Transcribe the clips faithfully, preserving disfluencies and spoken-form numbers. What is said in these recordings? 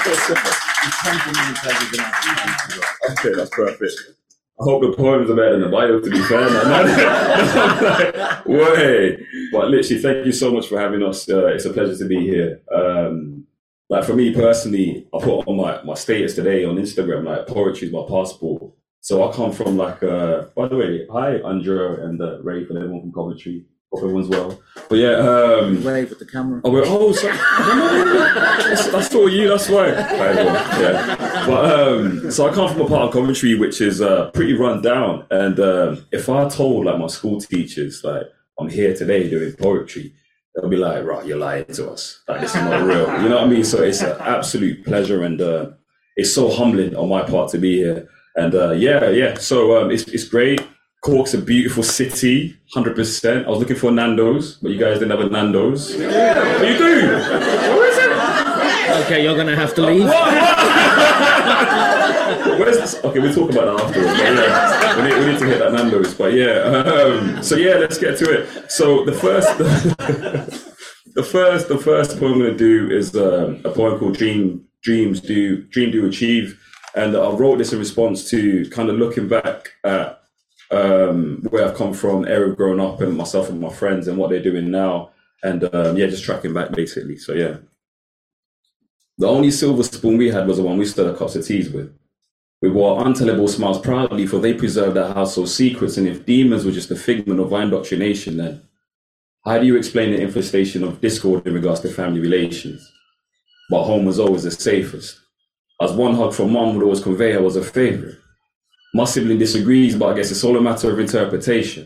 Okay, that's perfect. I hope the poems are better than the bio, to be fair. Like, way. But literally, thank you so much for having us. Uh, it's a pleasure to be here. Um, like for me personally, I put on my, my status today on Instagram, like poetry is my passport. So I come from like, uh, by the way, hi Andrea and uh, Ray for everyone from Coventry. Hope everyone's well. But yeah, um, wave at the camera. Oh, we're, oh, sorry. I saw you. That's why. Yeah. But um, so I come from a part of Coventry which is uh, pretty run down, and um, if I told like my school teachers like I'm here today doing poetry, they'll be like, "Right, you're lying to us. Like this is not real." You know what I mean? So it's an absolute pleasure, and uh, it's so humbling on my part to be here. And uh, yeah, yeah. So um, it's it's great. Cork's a beautiful city, one hundred percent. I was looking for Nando's, but you guys didn't have a Nando's. Yeah. Oh, you do? Where is it? Okay, you're going to have to leave. Where's this? Okay, we'll talk about that afterwards. Yeah, we, need, we need to hit that Nando's. But yeah, um, so yeah, let's get to it. So the first, the, the first, the first poem I'm going to do is um, a poem called Dream, Dreams Do, Dream Do Achieve. And I wrote this in response to kind of looking back at Um, where I've come from, area of growing up, and myself and my friends and what they're doing now, and um, yeah, just tracking back basically. So yeah, the only silver spoon we had was the one we stirred our cups of teas with. We wore untellable smiles proudly, for they preserved our household secrets. And if demons were just a figment of our indoctrination, then how do you explain the infestation of discord in regards to family relations? But home was always the safest, as one hug from mom would always convey I was a favorite. My sibling disagrees, but I guess it's all a matter of interpretation.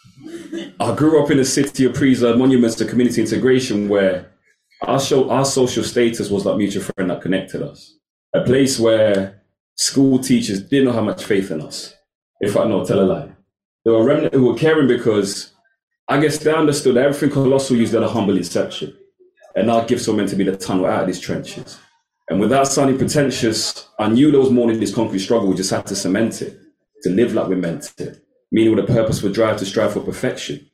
I grew up in a city of preserved monuments to community integration, where our, show, our social status was that mutual friend that connected us. A place where school teachers didn't know how much faith in us. In fact, no, tell a lie. There were remnant who were caring because I guess they understood that everything Colossal used at a humble inception. And our gifts were meant to be the tunnel out of these trenches. And without sounding pretentious, I knew there was more than this concrete struggle. We just had to cement it, to live like we meant it, meaning with a purposeful drive to strive for perfection.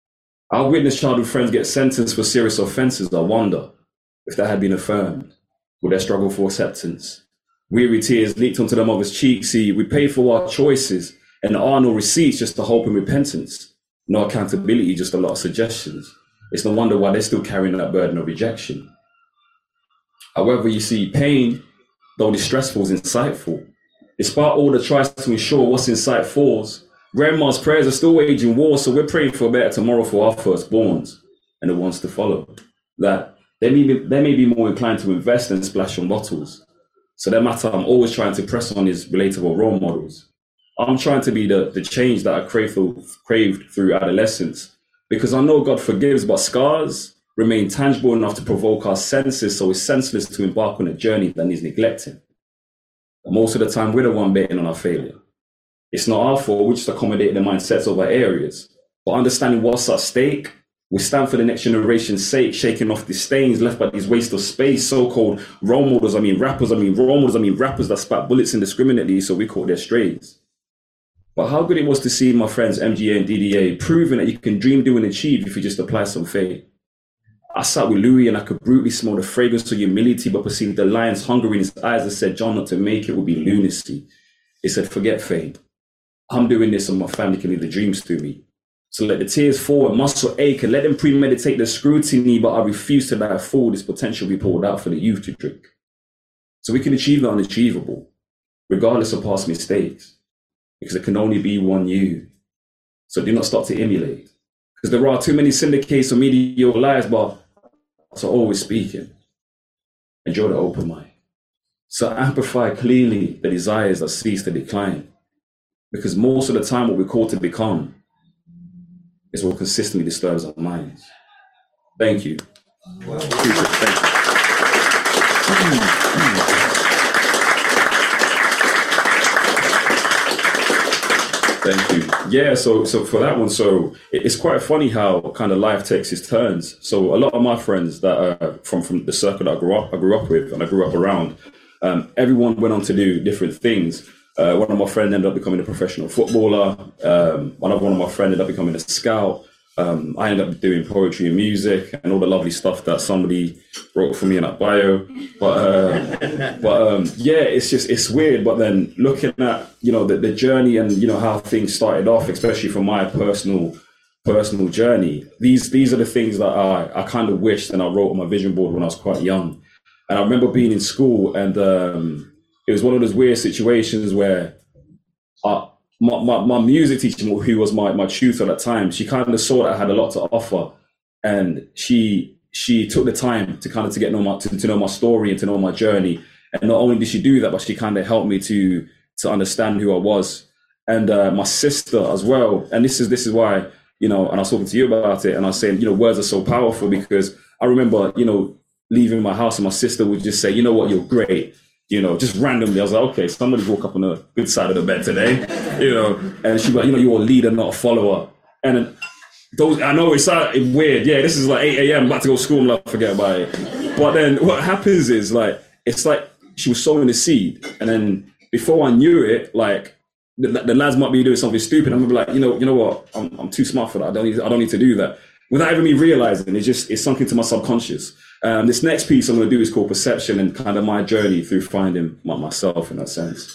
I witnessed childhood friends get sentenced for serious offences. I wonder if that had been affirmed, would their struggle for acceptance? Weary tears leaked onto their mother's cheeks. See, we pay for our choices, and there are no receipts, just a hope and repentance. No accountability, just a lot of suggestions. It's no wonder why they're still carrying that burden of rejection. However, you see, pain, though distressful, is insightful. Despite all that tries to ensure what's in sight falls, grandma's prayers are still waging war, so we're praying for a better tomorrow for our firstborns and the ones to follow. That they may be, they may be more inclined to invest and splash on bottles. So that matter I'm always trying to press on is relatable role models. I'm trying to be the, the change that I craved, craved through adolescence, because I know God forgives, but scars remain tangible enough to provoke our senses, so it's senseless to embark on a journey that needs neglecting. And most of the time, we're the one betting on our failure. It's not our fault, we just accommodate the mindsets of our areas. But understanding what's at stake, we stand for the next generation's sake, shaking off the stains left by these waste of space, so-called role models, I mean rappers, I mean role models, I mean rappers that spat bullets indiscriminately, so we call their strays. But how good it was to see my friends M G A and D D A proving that you can dream, do, and achieve if you just apply some faith. I sat with Louis and I could brutally smell the fragrance of humility, but perceived the lion's hunger in his eyes that said, John, not to make it would be lunacy. He said, forget fate. I'm doing this so my family can leave the dreams through me. So let the tears fall and muscle ache and let them premeditate the scrutiny, but I refuse to let a fool this potential be poured out for the youth to drink. So we can achieve the unachievable, regardless of past mistakes, because there can only be one you. So do not stop to emulate. Because there are too many syndicates of mediocre lies, but so always speaking. Enjoy the open mind. So amplify clearly the desires that cease to decline. Because most of the time what we're called to become is what consistently disturbs our minds. Thank you. Wow. Thank you. Thank you. Yeah, so so for that one, so it's quite funny how kind of life takes its turns. So a lot of my friends that are from, from the circle that I grew up, I grew up with and I grew up around, um, everyone went on to do different things. Uh, one of my friends ended up becoming a professional footballer. Um, one of one of my friends ended up becoming a scout. Um, I ended up doing poetry and music and all the lovely stuff that somebody wrote for me in that bio. But uh, but um, yeah, it's just, it's weird. But then looking at, you know, the, the journey and, you know, how things started off, especially from my personal personal journey, these these are the things that I, I kind of wished and I wrote on my vision board when I was quite young. And I remember being in school, and um, it was one of those weird situations where I, My, my, my music teacher, who was my, my tutor at that time, she kind of saw that I had a lot to offer, and she she took the time to kind of to get know my to, to know my story and to know my journey. And not only did she do that, but she kind of helped me to to understand who I was. And uh, my sister as well. And this is this is why, you know, and I was talking to you about it, and I was saying, you know, words are so powerful, because I remember, you know, leaving my house and my sister would just say, you know what, you're great. You know, just randomly, I was like, okay, somebody woke up on the good side of the bed today, you know, and she'd be like, you know, you're a leader, not a follower. And those, I know it sounds weird. Yeah, this is like eight a.m. about to go to school. I'm like, forget about it. But then what happens is, like, it's like she was sowing the seed. And then before I knew it, like, the, the lads might be doing something stupid. I'm gonna be like, you know, you know what? I'm, I'm too smart for that. I don't need, I don't need to do that. Without even me realizing, it's just, it's sunk into my subconscious. Um, this next piece I'm going to do is called Perception, and kind of my journey through finding my, myself in that sense.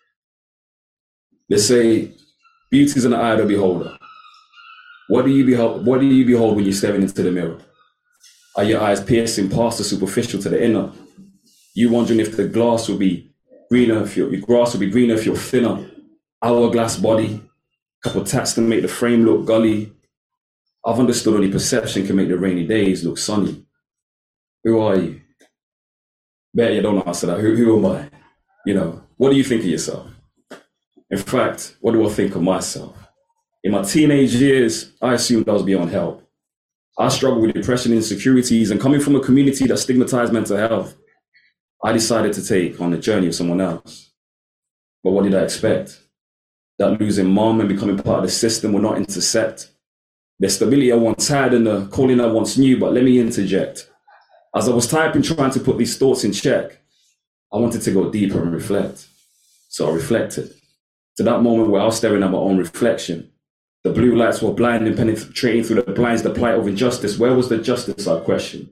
They say, beauty is in the eye of the beholder. What do you behold? What do you behold when you're staring into the mirror? Are your eyes piercing past the superficial to the inner? You wondering if the glass will be greener, if your, your grass will be greener if you're thinner? Hourglass body, couple tats to make the frame look gully. I've understood only perception can make the rainy days look sunny. Who are you? Bet you don't answer that. Who, who am I? You know, what do you think of yourself? In fact, what do I think of myself? In my teenage years, I assumed I was beyond help. I struggled with depression, insecurities, and coming from a community that stigmatized mental health, I decided to take on the journey of someone else. But what did I expect? That losing mom and becoming part of the system will not intersect. The stability I once had and the calling I once knew, but let me interject. As I was typing, trying to put these thoughts in check, I wanted to go deeper and reflect. So I reflected. To that moment where I was staring at my own reflection. The blue lights were blind and penetrating through the blinds, the plight of injustice. Where was the justice, I questioned.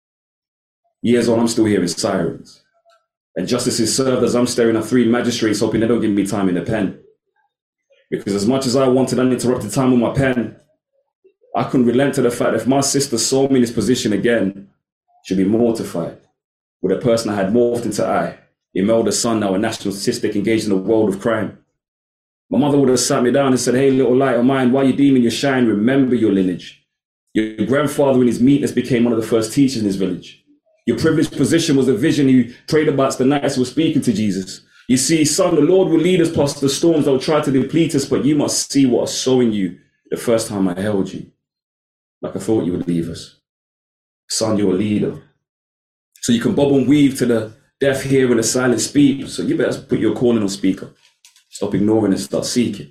Years on, I'm still hearing sirens. And justice is served as I'm staring at three magistrates, hoping they don't give me time in the pen. Because as much as I wanted uninterrupted time with my pen, I couldn't relent to the fact that if my sister saw me in this position again, she'd be mortified. With a person I had morphed into I, Imelda son, now a national statistic engaged in the world of crime. My mother would have sat me down and said, hey, little light of mine, why you deeming your shine? Remember your lineage. Your grandfather in his meekness became one of the first teachers in his village. Your privileged position was a vision you prayed about the nights you were speaking to Jesus. You see, son, the Lord will lead us past the storms that will try to deplete us, but you must see what I saw in you the first time I held you. Like I thought you would leave us. Son, you're a leader. So you can bob and weave to the deaf hear and the silent speak. So you better put your calling on speaker. Stop ignoring and start seeking.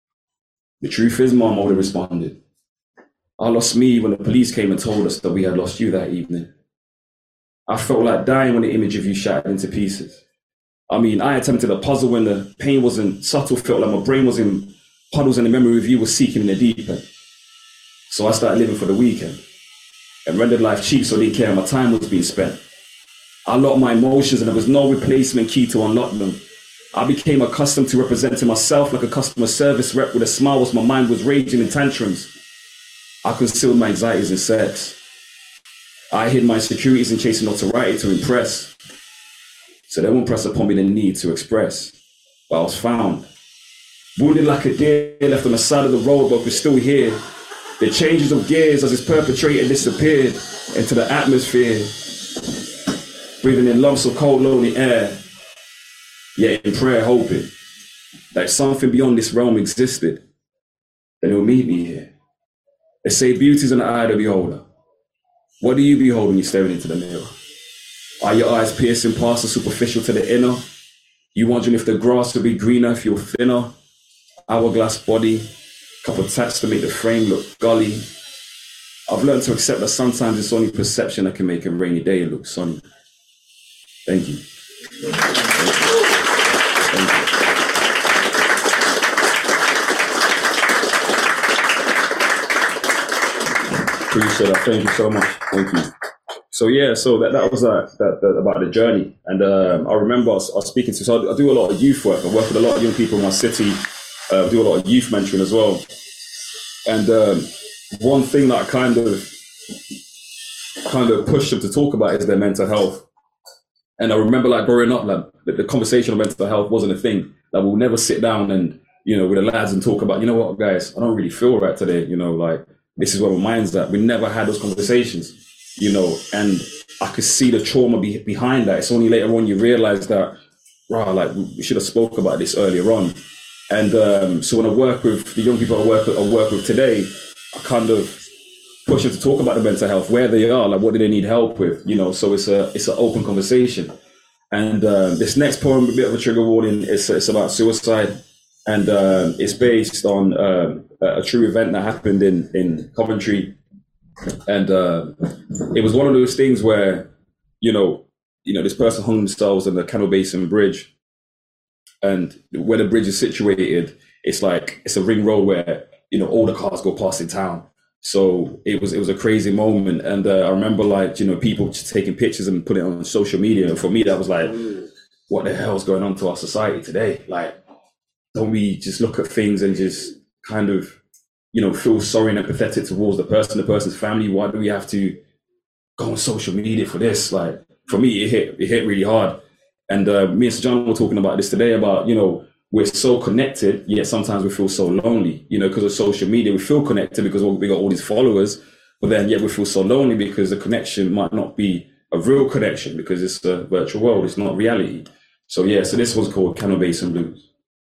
The truth is, Mom, I would have responded. I lost me when the police came and told us that we had lost you that evening. I felt like dying when the image of you shattered into pieces. I mean, I attempted a puzzle when the pain wasn't subtle, felt like my brain was in puddles and the memory of you was seeking in the deep end. So I started living for the weekend and rendered life cheap so I didn't care how my time was being spent. I locked my emotions and there was no replacement key to unlock them. I became accustomed to representing myself like a customer service rep with a smile whilst my mind was raging in tantrums. I concealed my anxieties in sex. I hid my insecurities in chasing notoriety to impress. So they won't press upon me the need to express. But I was found. Wounded like a deer left on the side of the road, but we're still here. The changes of gears as its perpetrator disappeared into the atmosphere. Breathing in lumps of cold, lonely air. Yet in prayer, hoping that if something beyond this realm existed, then it will meet me here. They say beauty is in the eye of the beholder. What do you behold when you're staring into the mirror? Are your eyes piercing past the superficial to the inner? You wondering if the grass will be greener if you're thinner? Hourglass body, couple tats to make the frame look gully. I've learned to accept that sometimes it's only perception that can make a rainy day look sunny. Thank you. Thank you. Appreciate that. Thank you so much. Thank you. So yeah, so that, that was uh, that, that about the journey. And um, I remember I was, I was speaking to, so I, I do a lot of youth work. I work with a lot of young people in my city. Uh, do a lot of youth mentoring as well. And um, one thing that I kind of kind of pushed them to talk about is their mental health. And I remember like growing up, like the, the conversation of mental health wasn't a thing. Like we'll never sit down and, you know, with the lads and talk about, you know what, guys, I don't really feel right today. You know, like this is where my mind's at. We never had those conversations, you know, and I could see the trauma be, behind that. It's only later on you realize that, wow, like we should have spoke about this earlier on. And um, so when I work with the young people I work with, I work with today, I kind of push them to talk about the mental health, where they are, like what do they need help with, you know. So it's a it's an open conversation. And uh, this next poem, a bit of a trigger warning, it's it's about suicide, and uh, it's based on uh, a true event that happened in in Coventry, and uh, it was one of those things where, you know, you know, this person hung themselves on the Canal Basin Bridge. And where the bridge is situated, it's like, it's a ring road where, you know, all the cars go past in town. So it was, it was a crazy moment. And uh, I remember like, you know, people just taking pictures and putting it on social media. And for me, that was like, what the hell is going on to our society today? Like, don't we just look at things and just kind of, you know, feel sorry and empathetic towards the person, the person's family? Why do we have to go on social media for this? Like, for me, it hit, it hit really hard. And uh, me and Sir John were talking about this today about, you know, we're so connected, yet sometimes we feel so lonely, you know, because of social media. We feel connected because we got all these followers, but then yet we feel so lonely because the connection might not be a real connection because it's a virtual world, it's not reality. So yeah, so this one's called Canal Basin Blues.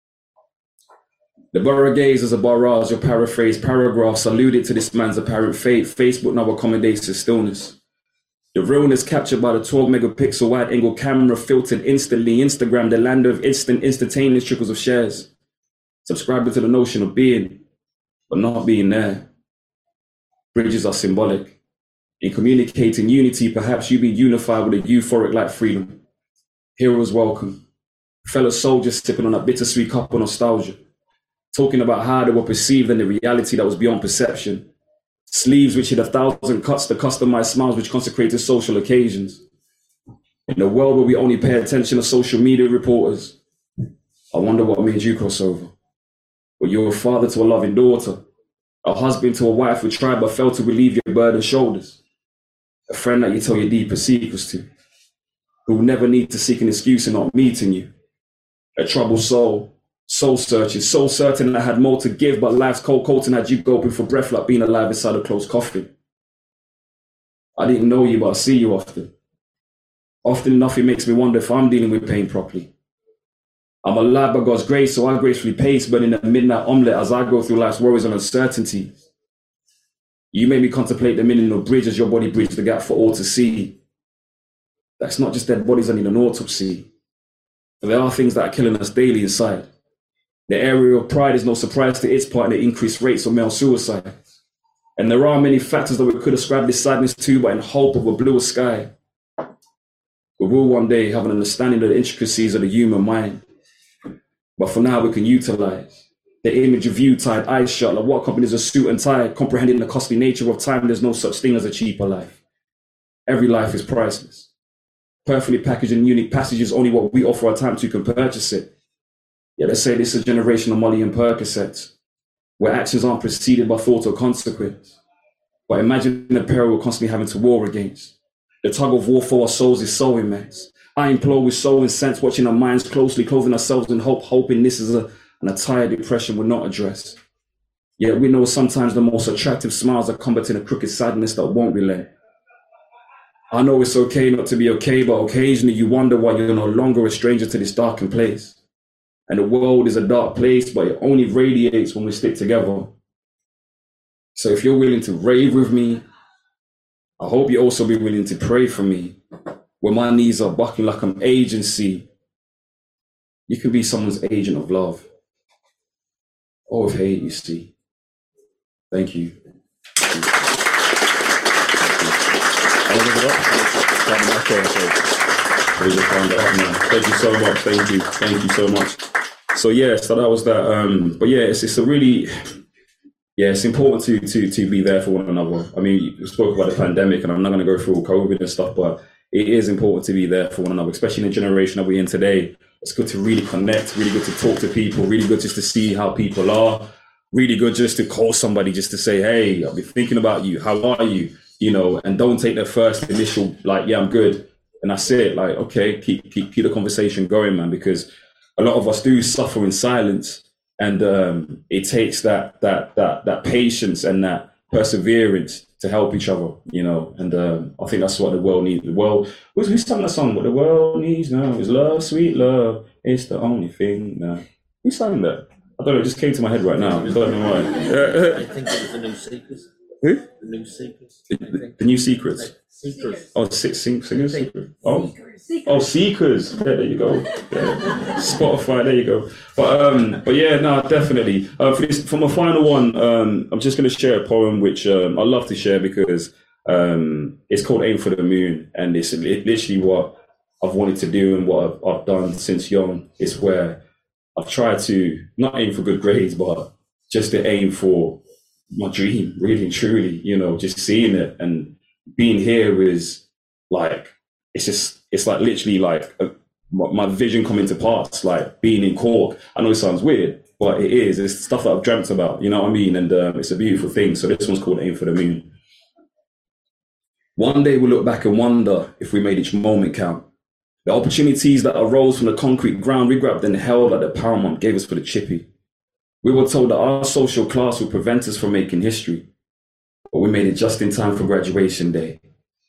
The borough gaze as a barrage, your paraphrase paragraphs alluded to this man's apparent fate. Facebook now accommodates his stillness. The realness captured by the twelve megapixel wide angle camera filtered instantly. Instagram, the land of instant, instantaneous trickles of shares. Subscribing to the notion of being, but not being there. Bridges are symbolic. In communicating unity, perhaps you be unified with a euphoric like freedom. Heroes welcome. Fellow soldiers sipping on a bittersweet cup of nostalgia. Talking about how they were perceived and the reality that was beyond perception. Sleeves which hid a thousand cuts, the customized smiles which consecrated social occasions. In a world where we only pay attention to social media reporters, I wonder what made you cross over. Were you a father to a loving daughter, a husband to a wife who tried but failed to relieve your burdened shoulders, a friend that you tell your deepest secrets to, who will never need to seek an excuse in not meeting you, a troubled soul, soul searching, so certain I had more to give, but life's cold coating had you gulping for breath like being alive inside a closed coffin. I didn't know you, but I see you often. Often enough, it makes me wonder if I'm dealing with pain properly. I'm alive by God's grace, so I gracefully pace, but in a midnight omelette as I go through life's worries and uncertainties. You made me contemplate the meaning of bridge as your body bridged the gap for all to see. That's not just dead bodies that need an autopsy. But there are things that are killing us daily inside. The area of pride is no surprise to its part in the increased rates of male suicide. And there are many factors that we could ascribe this sadness to, but in hope of a bluer sky, we will one day have an understanding of the intricacies of the human mind. But for now, we can utilize the image of you tied, eyes shut, like what companies a suit and tie, comprehending the costly nature of time. There's no such thing as a cheaper life. Every life is priceless. Perfectly packaged and unique passages, only what we offer our time to can purchase it. Yeah, let's say this is a generation of Molly and Percocets, where actions aren't preceded by thought or consequence. But imagine the peril we're constantly having to war against. The tug of war for our souls is so immense. I implore with soul and sense, watching our minds closely, clothing ourselves in hope, hoping this is a, an entire depression we're not addressed. Yet we know sometimes the most attractive smiles are combating a crooked sadness that won't relent. I know it's okay not to be okay, but occasionally you wonder why you're no longer a stranger to this darkened place. And the world is a dark place, but it only radiates when we stick together. So if you're willing to rave with me, I hope you also be willing to pray for me. When my knees are buckling like I'm agency, you can be someone's agent of love. Or of hate, you see. Thank you. Thank you so much. Thank you. Thank you so much. So yeah, so that was that. Um, but yeah, it's, it's a really, yeah, it's important to to to be there for one another. I mean, you spoke about the pandemic, and I'm not going to go through all COVID and stuff, but it is important to be there for one another, especially in the generation that we're in today. It's good to really connect, really good to talk to people, really good just to see how people are, really good just to call somebody just to say, hey, I've been thinking about you. How are you? You know, and don't take the first initial, like, yeah, I'm good. And that's it. Like, okay, keep keep keep the conversation going, man, because a lot of us do suffer in silence. And um, it takes that that that that patience and that perseverance to help each other, you know. And um, I think that's what the world needs. The world, who's, who's sung that song? What the world needs now is love, sweet love. It's the only thing now. Who sang that? I don't know. It just came to my head right now. I don't know why. I think it was the New Seekers. Who? The New Seekers. The, the New Secrets. Seekers. Oh, six sing, singers. Oh, oh, Seekers. Yeah, there you go. Yeah. Spotify. There you go. But um, but yeah, no, definitely. Uh, for this, for my final one, um, I'm just going to share a poem which um, I love to share because um, it's called "Aim for the Moon," and it's literally what I've wanted to do and what I've, I've done since young. It's where I've tried to not aim for good grades, but just to aim for my dream, really and truly. You know, just seeing it and being here is like, it's just, it's like literally like a, my vision coming to pass, like being in Cork. I know it sounds weird, but it is. It's stuff that I've dreamt about, you know what I mean? And um, it's a beautiful thing. So this one's called Aim for the Moon. One day we'll look back and wonder if we made each moment count. The opportunities that arose from the concrete ground we grabbed and held like the Paramount gave us for the chippy. We were told that our social class would prevent us from making history, but we made it just in time for graduation day.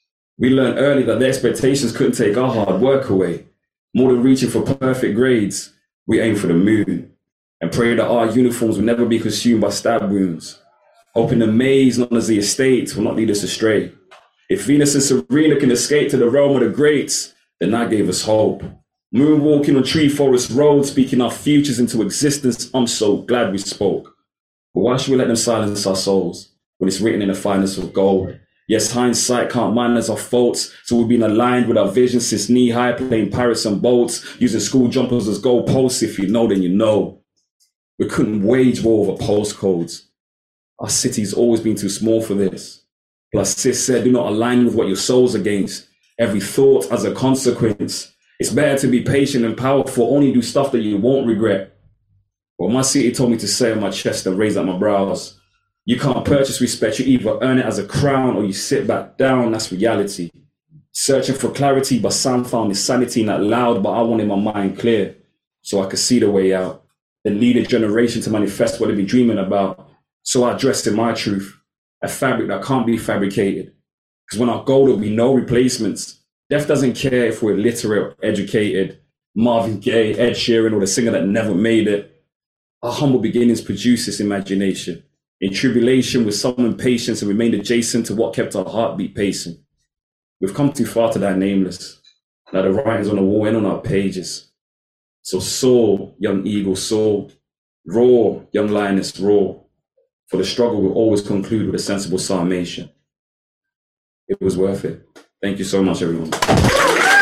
We learned early that the expectations couldn't take our hard work away. More than reaching for perfect grades, we aimed for the moon and prayed that our uniforms would never be consumed by stab wounds, hoping the maze known as the estate will not lead us astray. If Venus and Serena can escape to the realm of the greats, then that gave us hope. Moonwalking on tree forest roads, speaking our futures into existence, I'm so glad we spoke. But why should we let them silence our souls when it's written in the finest of gold? Yes, hindsight can't minus our faults, so we've been aligned with our vision since knee-high, playing pirates and boats, using school jumpers as goalposts. If you know, then you know. We couldn't wage war over postcodes. Our city's always been too small for this. Plus, sis said, do not align with what your soul's against. Every thought has a consequence. It's better to be patient and powerful, only do stuff that you won't regret. Well, my city told me to say on my chest and raise up my brows. You can't purchase respect, you either earn it as a crown or you sit back down, that's reality. Searching for clarity, but Sam found his sanity not loud, but I wanted my mind clear so I could see the way out. Then lead a generation to manifest what they've been dreaming about. So I dressed in my truth, a fabric that can't be fabricated. Because when our goal, there'll be no replacements. Death doesn't care if we're literate, educated, Marvin Gaye, Ed Sheeran, or the singer that never made it. Our humble beginnings produce this imagination. In tribulation, with some patience and remained adjacent to what kept our heartbeat pacing. We've come too far to die nameless. Now the writings on the wall and on our pages. So soar, young eagle, soar. Roar, young lioness, roar. For the struggle will always conclude with a sensible summation. It was worth it. Thank you so much, everyone.